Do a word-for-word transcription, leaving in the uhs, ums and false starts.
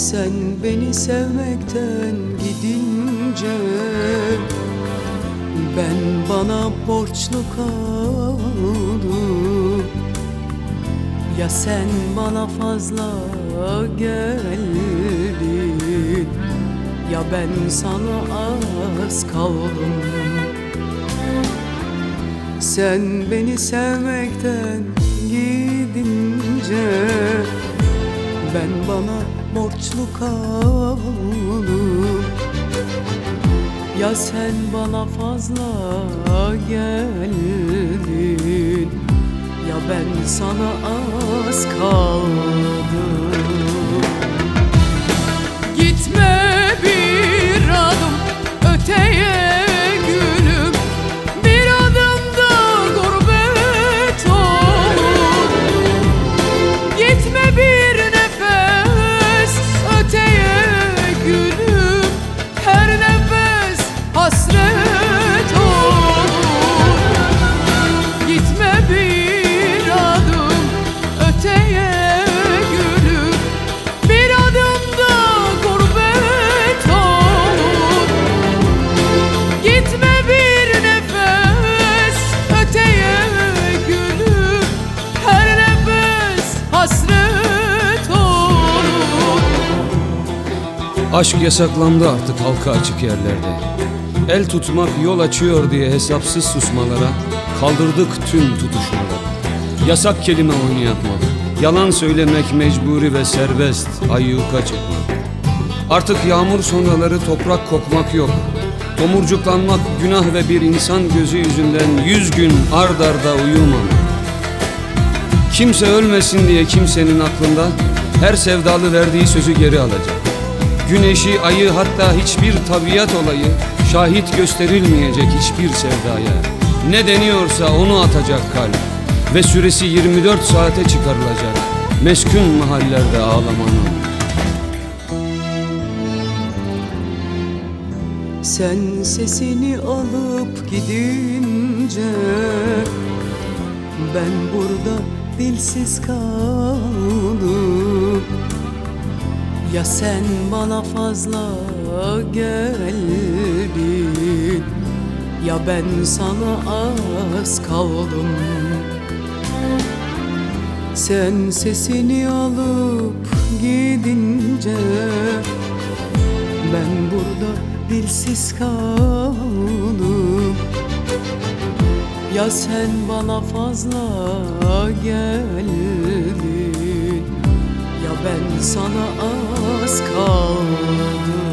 Sen beni sevmekten gidince ben bana borçlu kaldım. Ya sen bana fazla geldin, ya ben sana az kaldım. Sen beni sevmekten gidince ben bana borçlu kaldım. Ya sen bana fazla geldin, ya ben sana az kaldım. Gitme bir adım öteye gülüm, bir adım da gurbet olur. Gitme bir nefes öteye gülüm, her nefes hasret olur. Gitme bir adım öteye gülüm, bir adım da gurbet olur. Gitme bir nefes öteye gülüm, her nefes hasret olur. Aşk yasaklandı artık halka açık yerlerde. El tutmak yol açıyor diye hesapsız susmalara kaldırdık tüm tutuşmaları. Yasak kelime oynayatmak, yalan söylemek mecburi ve serbest, ayyuka çıkmak. Artık yağmur sonraları toprak kokmak yok. Tomurcuklanmak günah ve bir insan gözü yüzünden yüz gün ard arda uyumamak. Kimse ölmesin diye kimsenin aklında her sevdalı verdiği sözü geri alacak. Güneşi, ayı, hatta hiçbir tabiat olayı şahit gösterilmeyecek hiçbir sevdaya. Ne deniyorsa onu atacak kalp ve süresi yirmi dört saate çıkarılacak meskun mahallerde ağlamanın. Sen sesini alıp gidince ben burada dilsiz kaldım. Ya sen bana fazla geldin, ya ben sana az kaldım. Sen sesini alıp gidince ben burada dilsiz kaldım. Ya sen bana fazla geldin, ya ben sana az kaldım.